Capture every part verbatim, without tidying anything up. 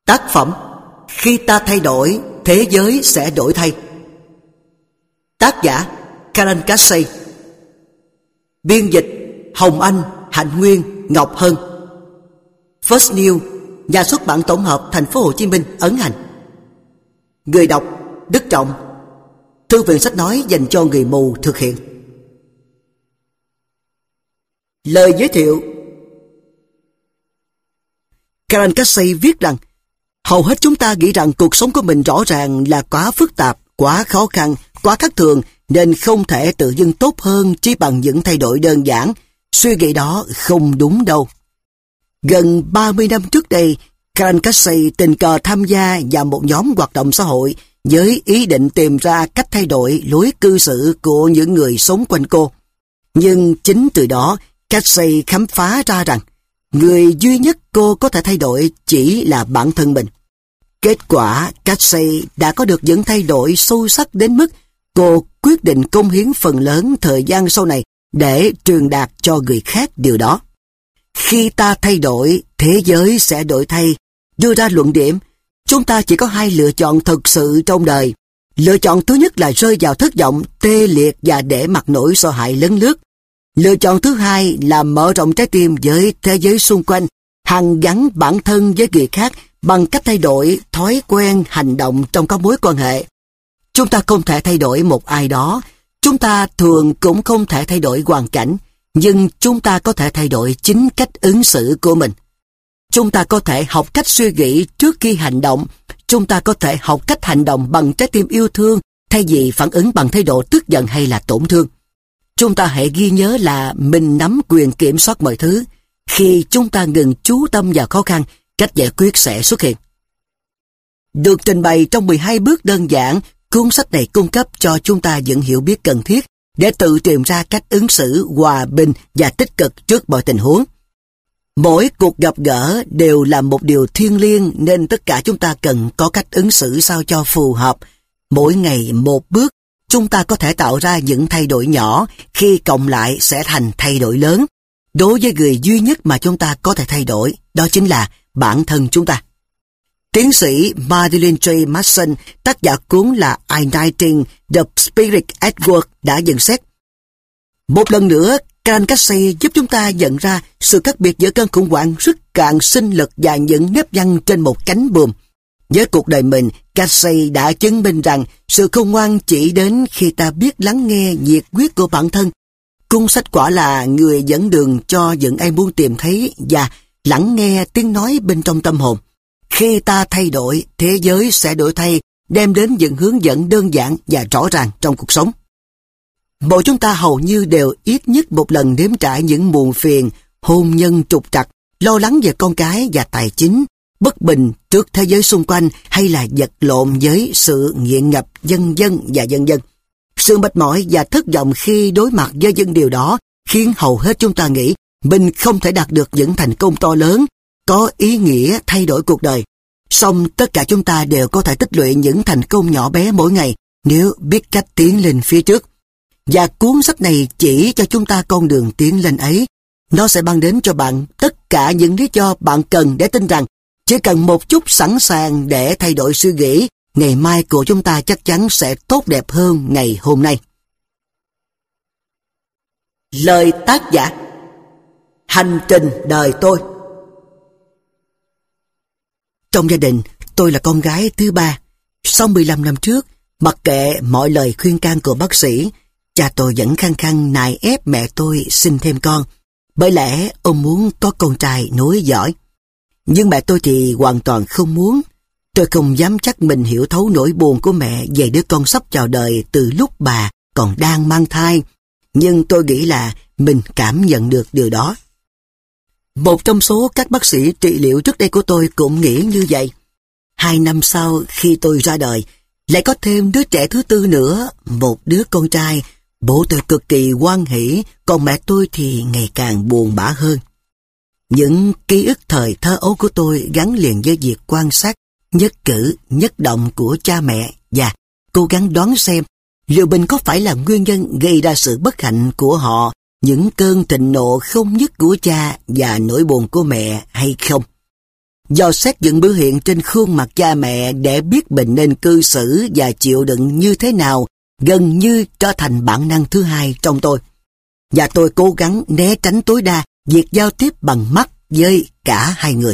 Tác phẩm Khi ta thay đổi, thế giới sẽ đổi thay. Tác giả Karen Casey. Biên dịch Hồng Anh, Hạnh Nguyên, Ngọc Hân. First New, nhà xuất bản tổng hợp Thành phố Hồ Chí Minh, ấn hành. Người đọc Đức Trọng. Thư viện sách nói dành cho người mù thực hiện. Lời giới thiệu. Karen Casey viết rằng hầu hết chúng ta nghĩ rằng cuộc sống của mình rõ ràng là quá phức tạp, quá khó khăn, quá khác thường, nên không thể tự dưng tốt hơn chỉ bằng những thay đổi đơn giản. Suy nghĩ đó không đúng đâu. Gần ba mươi năm trước đây, Karen Casey tình cờ tham gia vào một nhóm hoạt động xã hội với ý định tìm ra cách thay đổi lối cư xử của những người sống quanh cô. Nhưng chính từ đó, Casey khám phá ra rằng người duy nhất cô có thể thay đổi chỉ là bản thân mình. Kết quả, Casey đã có được những thay đổi sâu sắc đến mức cô quyết định cống hiến phần lớn thời gian sau này để truyền đạt cho người khác điều đó. Khi ta thay đổi, thế giới sẽ đổi thay. Đưa ra luận điểm, chúng ta chỉ có hai lựa chọn thực sự trong đời. Lựa chọn thứ nhất là rơi vào thất vọng, tê liệt và để mặc nỗi sợ hãi lấn lướt. Lựa chọn thứ hai là mở rộng trái tim với thế giới xung quanh, hàn gắn bản thân với người khác bằng cách thay đổi thói quen hành động trong các mối quan hệ. Chúng ta không thể thay đổi một ai đó, chúng ta thường cũng không thể thay đổi hoàn cảnh, nhưng chúng ta có thể thay đổi chính cách ứng xử của mình. Chúng ta có thể học cách suy nghĩ trước khi hành động, chúng ta có thể học cách hành động bằng trái tim yêu thương thay vì phản ứng bằng thái độ tức giận hay là tổn thương. Chúng ta hãy ghi nhớ là mình nắm quyền kiểm soát mọi thứ. Khi chúng ta ngừng chú tâm vào khó khăn, cách giải quyết sẽ xuất hiện. Được trình bày trong mười hai bước đơn giản, cuốn sách này cung cấp cho chúng ta những hiểu biết cần thiết để tự tìm ra cách ứng xử hòa bình và tích cực trước mọi tình huống. Mỗi cuộc gặp gỡ đều là một điều thiêng liêng, nên tất cả chúng ta cần có cách ứng xử sao cho phù hợp. Mỗi ngày một bước, chúng ta có thể tạo ra những thay đổi nhỏ, khi cộng lại sẽ thành thay đổi lớn. Đối với người duy nhất mà chúng ta có thể thay đổi, đó chính là bản thân chúng ta. Tiến sĩ Madeline J. Mason, tác giả cuốn là Igniting the Spirit at Work, đã nhận xét. Một lần nữa, Karen Casey giúp chúng ta nhận ra sự khác biệt giữa cơn khủng hoảng rất cạn sinh lực và những nếp nhăn trên một cánh buồm. Với cuộc đời mình, Casey đã chứng minh rằng sự khôn ngoan chỉ đến khi ta biết lắng nghe nhiệt huyết của bản thân. Cuốn sách quả là người dẫn đường cho những ai muốn tìm thấy và lắng nghe tiếng nói bên trong tâm hồn. Khi ta thay đổi, thế giới sẽ đổi thay, đem đến những hướng dẫn đơn giản và rõ ràng trong cuộc sống. Mỗi chúng ta hầu như đều ít nhất một lần nếm trải những muộn phiền, hôn nhân trục trặc, lo lắng về con cái và tài chính, bất bình trước thế giới xung quanh, hay là vật lộn với sự nghiện ngập vân vân và vân vân. Sự mệt mỏi và thất vọng khi đối mặt với những điều đó khiến hầu hết chúng ta nghĩ mình không thể đạt được những thành công to lớn, có ý nghĩa thay đổi cuộc đời. Song tất cả chúng ta đều có thể tích lũy những thành công nhỏ bé mỗi ngày nếu biết cách tiến lên phía trước. Và cuốn sách này chỉ cho chúng ta con đường tiến lên ấy. Nó sẽ mang đến cho bạn tất cả những lý do bạn cần để tin rằng chỉ cần một chút sẵn sàng để thay đổi suy nghĩ, ngày mai của chúng ta chắc chắn sẽ tốt đẹp hơn ngày hôm nay. Lời tác giả. Hành trình đời tôi. Trong gia đình, tôi là con gái thứ ba. Sau mười lăm năm trước, mặc kệ mọi lời khuyên can của bác sĩ, cha tôi vẫn khăng khăng nài ép mẹ tôi sinh thêm con, bởi lẽ ông muốn có con trai nối dõi. Nhưng mẹ tôi thì hoàn toàn không muốn. Tôi không dám chắc mình hiểu thấu nỗi buồn của mẹ về đứa con sắp chào đời từ lúc bà còn đang mang thai, nhưng tôi nghĩ là mình cảm nhận được điều đó. Một trong số các bác sĩ trị liệu trước đây của tôi cũng nghĩ như vậy. Hai năm sau khi tôi ra đời, lại có thêm đứa trẻ thứ tư nữa, một đứa con trai. Bố tôi cực kỳ hoan hỉ, còn mẹ tôi thì ngày càng buồn bã hơn. Những ký ức thời thơ ấu của tôi gắn liền với việc quan sát nhất cử, nhất động của cha mẹ và cố gắng đoán xem liệu mình có phải là nguyên nhân gây ra sự bất hạnh của họ, những cơn thịnh nộ không dứt của cha và nỗi buồn của mẹ hay không. dò xét những biểu hiện trên khuôn mặt cha mẹ để biết mình nên cư xử và chịu đựng như thế nào, gần như trở thành bản năng thứ hai trong tôi. Và tôi cố gắng né tránh tối đa việc giao tiếp bằng mắt với cả hai người.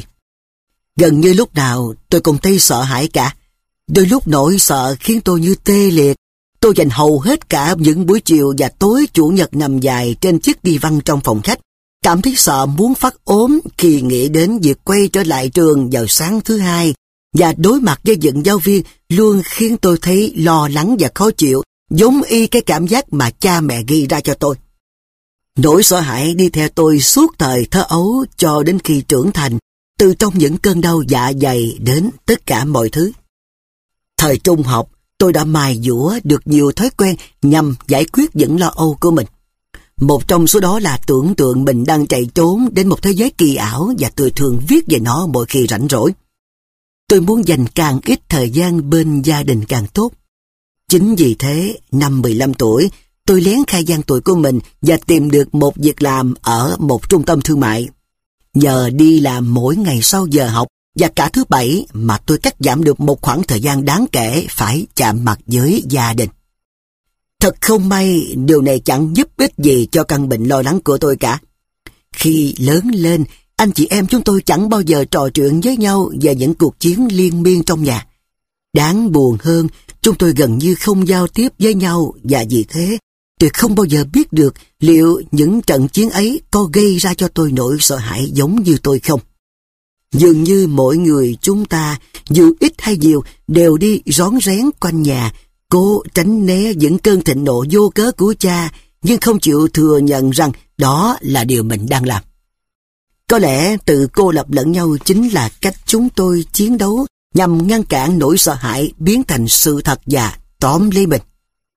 Gần như lúc nào tôi cũng thấy sợ hãi cả. Đôi lúc nỗi sợ khiến tôi như tê liệt. Tôi dành hầu hết cả những buổi chiều và tối Chủ nhật nằm dài trên chiếc đi văn trong phòng khách, cảm thấy sợ muốn phát ốm khi nghĩ đến việc quay trở lại trường vào sáng thứ hai, và đối mặt với những giáo viên luôn khiến tôi thấy lo lắng và khó chịu, giống y cái cảm giác mà cha mẹ ghi ra cho tôi. Nỗi sợ hãi đi theo tôi suốt thời thơ ấu cho đến khi trưởng thành, từ trong những cơn đau dạ dày đến tất cả mọi thứ. Thời trung học, tôi đã mài dũa được nhiều thói quen nhằm giải quyết những lo âu của mình. Một trong số đó là tưởng tượng mình đang chạy trốn đến một thế giới kỳ ảo, và tôi thường viết về nó mỗi khi rảnh rỗi. Tôi muốn dành càng ít thời gian bên gia đình càng tốt. Chính vì thế, năm mười lăm tuổi, tôi lén khai gian tuổi của mình và tìm được một việc làm ở một trung tâm thương mại. Nhờ đi làm mỗi ngày sau giờ học và cả thứ bảy mà tôi cắt giảm được một khoảng thời gian đáng kể phải chạm mặt với gia đình. Thật không may, điều này chẳng giúp ích gì cho căn bệnh lo lắng của tôi cả. Khi lớn lên, anh chị em chúng tôi chẳng bao giờ trò chuyện với nhau về những cuộc chiến liên miên trong nhà. Đáng buồn hơn, chúng tôi gần như không giao tiếp với nhau, và vì thế, tôi không bao giờ biết được liệu những trận chiến ấy có gây ra cho tôi nỗi sợ hãi giống như tôi không. Dường như mỗi người chúng ta, dù ít hay nhiều, đều đi rón rén quanh nhà, cố tránh né những cơn thịnh nộ vô cớ của cha, nhưng không chịu thừa nhận rằng đó là điều mình đang làm. Có lẽ tự cô lập lẫn nhau chính là cách chúng tôi chiến đấu nhằm ngăn cản nỗi sợ hãi biến thành sự thật và tóm lấy mình.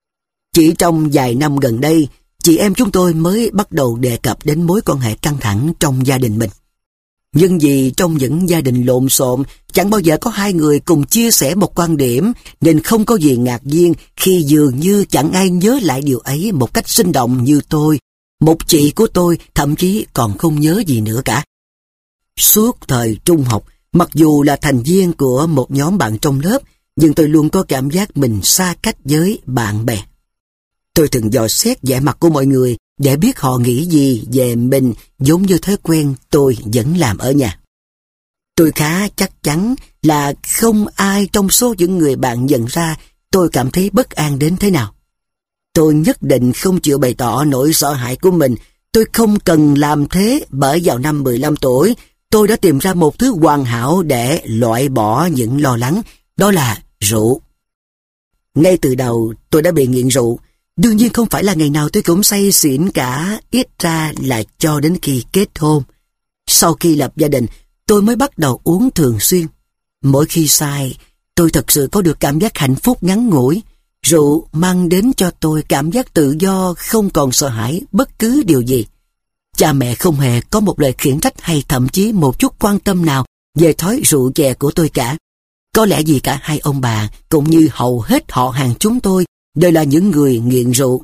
Chỉ trong vài năm gần đây, chị em chúng tôi mới bắt đầu đề cập đến mối quan hệ căng thẳng trong gia đình mình. Nhưng vì trong những gia đình lộn xộn, chẳng bao giờ có hai người cùng chia sẻ một quan điểm, nên không có gì ngạc nhiên khi dường như chẳng ai nhớ lại điều ấy một cách sinh động như tôi. Một chị của tôi thậm chí còn không nhớ gì nữa cả. Suốt thời trung học, mặc dù là thành viên của một nhóm bạn trong lớp, nhưng tôi luôn có cảm giác mình xa cách với bạn bè. Tôi thường dò xét vẻ mặt của mọi người để biết họ nghĩ gì về mình, giống như thói quen tôi vẫn làm ở nhà. Tôi khá chắc chắn là không ai trong số những người bạn nhận ra tôi cảm thấy bất an đến thế nào. Tôi nhất định không chịu bày tỏ nỗi sợ hãi của mình. Tôi không cần làm thế, bởi vào năm mười lăm tuổi, tôi đã tìm ra một thứ hoàn hảo để loại bỏ những lo lắng, đó là rượu. Ngay từ đầu, tôi đã bị nghiện rượu. Đương nhiên không phải là ngày nào tôi cũng say xỉn cả, ít ra là cho đến khi kết hôn. Sau khi lập gia đình, tôi mới bắt đầu uống thường xuyên. Mỗi khi say, tôi thật sự có được cảm giác hạnh phúc ngắn ngủi. Rượu mang đến cho tôi cảm giác tự do, không còn sợ hãi bất cứ điều gì. Cha mẹ không hề có một lời khiển trách hay thậm chí một chút quan tâm nào về thói rượu chè của tôi cả. Có lẽ vì cả hai ông bà, cũng như hầu hết họ hàng chúng tôi, đều là những người nghiện rượu.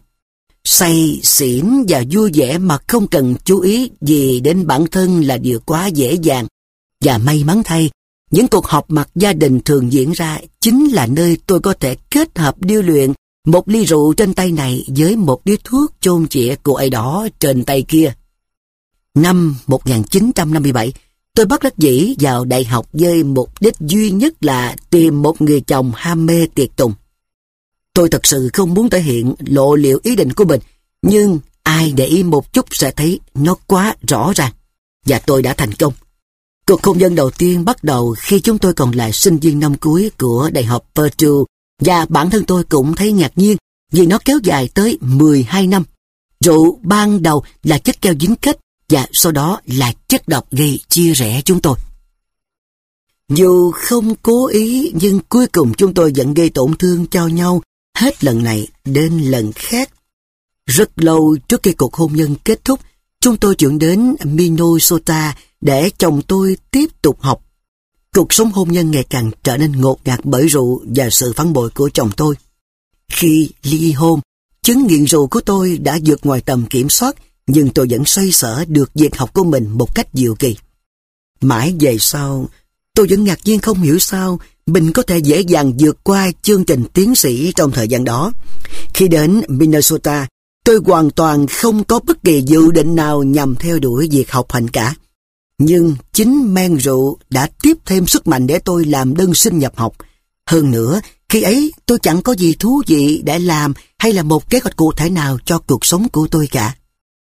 Say, xỉn và vui vẻ mà không cần chú ý gì đến bản thân là điều quá dễ dàng. Và may mắn thay, những cuộc họp mặt gia đình thường diễn ra chính là nơi tôi có thể kết hợp điêu luyện một ly rượu trên tay này với một điếu thuốc chôn chĩa của ai đó trên tay kia. Năm một nghìn chín trăm năm mươi bảy, tôi bất đắc dĩ vào đại học với mục đích duy nhất là tìm một người chồng ham mê tiệc tùng. Tôi thật sự không muốn thể hiện lộ liễu ý định của mình, nhưng ai để ý một chút sẽ thấy nó quá rõ ràng. Và tôi đã thành công. Cuộc hôn nhân đầu tiên bắt đầu khi chúng tôi còn là sinh viên năm cuối của Đại học Purdue, và bản thân tôi cũng thấy ngạc nhiên vì nó kéo dài tới mười hai năm. Rượu ban đầu là chất keo dính kết, và sau đó là chất độc gây chia rẽ chúng tôi. Dù không cố ý, nhưng cuối cùng chúng tôi vẫn gây tổn thương cho nhau, hết lần này đến lần khác. Rất lâu trước khi cuộc hôn nhân kết thúc, chúng tôi chuyển đến Minnesota để chồng tôi tiếp tục học. Cuộc sống hôn nhân ngày càng trở nên ngột ngạt bởi rượu và sự phản bội của chồng tôi. Khi ly hôn, chứng nghiện rượu của tôi đã vượt ngoài tầm kiểm soát, nhưng tôi vẫn xoay sở được việc học của mình một cách diệu kỳ. Mãi về sau, Tôi vẫn ngạc nhiên không hiểu sao mình có thể dễ dàng vượt qua chương trình tiến sĩ trong thời gian đó. Khi đến Minnesota, tôi hoàn toàn không có bất kỳ dự định nào nhằm theo đuổi việc học hành cả. Nhưng chính men rượu đã tiếp thêm sức mạnh để tôi làm đơn xin nhập học. Hơn nữa, khi ấy tôi chẳng có gì thú vị để làm hay là một kế hoạch cụ thể nào cho cuộc sống của tôi cả.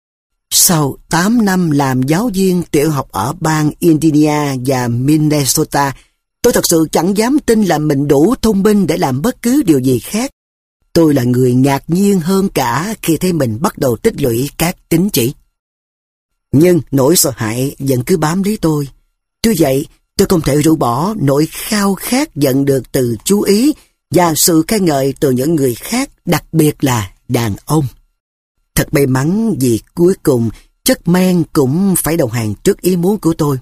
Sau tám năm làm giáo viên tiểu học ở bang Indiana và Minnesota, tôi thật sự chẳng dám tin là mình đủ thông minh để làm bất cứ điều gì khác. Tôi là người ngạc nhiên hơn cả khi thấy mình bắt đầu tích lũy các tín chỉ. Nhưng nỗi sợ hãi vẫn cứ bám lấy tôi. Tuy vậy, tôi không thể rũ bỏ nỗi khao khát nhận được từ chú ý và sự khen ngợi từ những người khác, đặc biệt là đàn ông. Thật may mắn vì cuối cùng chất men cũng phải đồng hành trước ý muốn của tôi.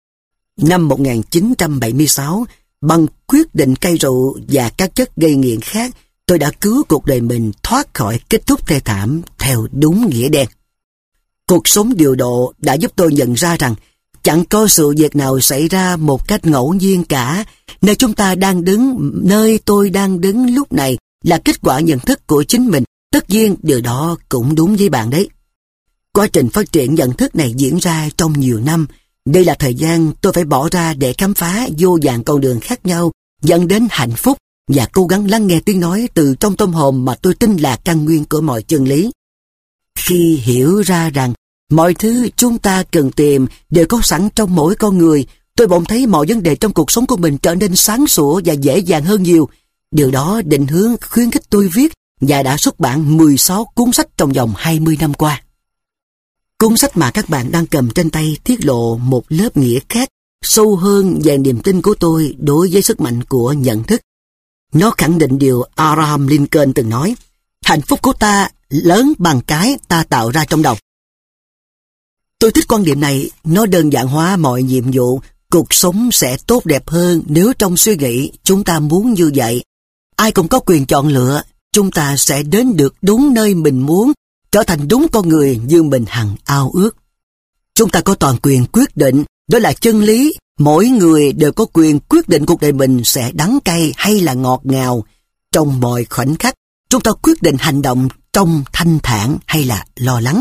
Năm một nghìn chín trăm bảy mươi sáu, bằng quyết định cai rượu và các chất gây nghiện khác, tôi đã cứu cuộc đời mình thoát khỏi kết thúc thê thảm theo đúng nghĩa đen. Cuộc sống điều độ đã giúp tôi nhận ra rằng chẳng có sự việc nào xảy ra một cách ngẫu nhiên cả. Nơi chúng ta đang đứng, nơi tôi đang đứng lúc này là kết quả nhận thức của chính mình. Tất nhiên điều đó cũng đúng với bạn đấy. Quá trình phát triển nhận thức này diễn ra trong nhiều năm. Đây là thời gian tôi phải bỏ ra để khám phá vô vàn con đường khác nhau dẫn đến hạnh phúc và cố gắng lắng nghe tiếng nói từ trong tâm hồn mà tôi tin là căn nguyên của mọi chân lý. Khi hiểu ra rằng mọi thứ chúng ta cần tìm đều có sẵn trong mỗi con người, tôi bỗng thấy mọi vấn đề trong cuộc sống của mình trở nên sáng sủa và dễ dàng hơn nhiều. Điều đó định hướng khuyến khích tôi viết và đã xuất bản mười sáu cuốn sách trong vòng hai mươi năm qua. Cuốn sách mà các bạn đang cầm trên tay tiết lộ một lớp nghĩa khác, sâu hơn về niềm tin của tôi đối với sức mạnh của nhận thức. Nó khẳng định điều Abraham Lincoln từng nói: hạnh phúc của ta lớn bằng cái ta tạo ra trong đầu. Tôi thích quan điểm này, nó đơn giản hóa mọi nhiệm vụ. Cuộc sống sẽ tốt đẹp hơn nếu trong suy nghĩ chúng ta muốn như vậy. Ai cũng có quyền chọn lựa, chúng ta sẽ đến được đúng nơi mình muốn, trở thành đúng con người như mình hằng ao ước. Chúng ta có toàn quyền quyết định, đó là chân lý. Mỗi người đều có quyền quyết định cuộc đời mình sẽ đắng cay hay là ngọt ngào. Trong mọi khoảnh khắc, chúng ta quyết định hành động trong thanh thản hay là lo lắng.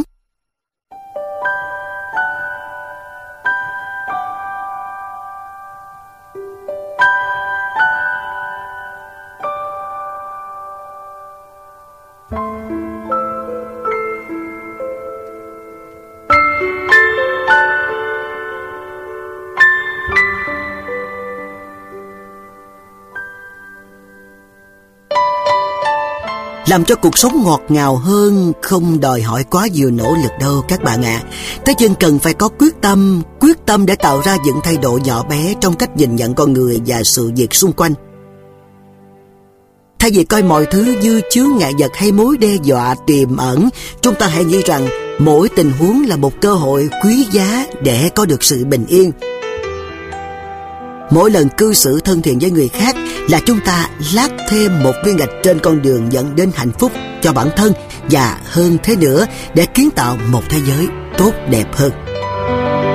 Làm cho cuộc sống ngọt ngào hơn không đòi hỏi quá nhiều nỗ lực đâu các bạn ạ. À. Thế nhưng cần phải có quyết tâm, quyết tâm để tạo ra những thay đổi nhỏ bé trong cách nhìn nhận con người và sự việc xung quanh. Thay vì coi mọi thứ như chướng ngại vật hay mối đe dọa tiềm ẩn, chúng ta hãy nghĩ rằng mỗi tình huống là một cơ hội quý giá để có được sự bình yên. Mỗi lần cư xử thân thiện với người khác là chúng ta lát thêm một viên gạch trên con đường dẫn đến hạnh phúc cho bản thân và hơn thế nữa để kiến tạo một thế giới tốt đẹp hơn.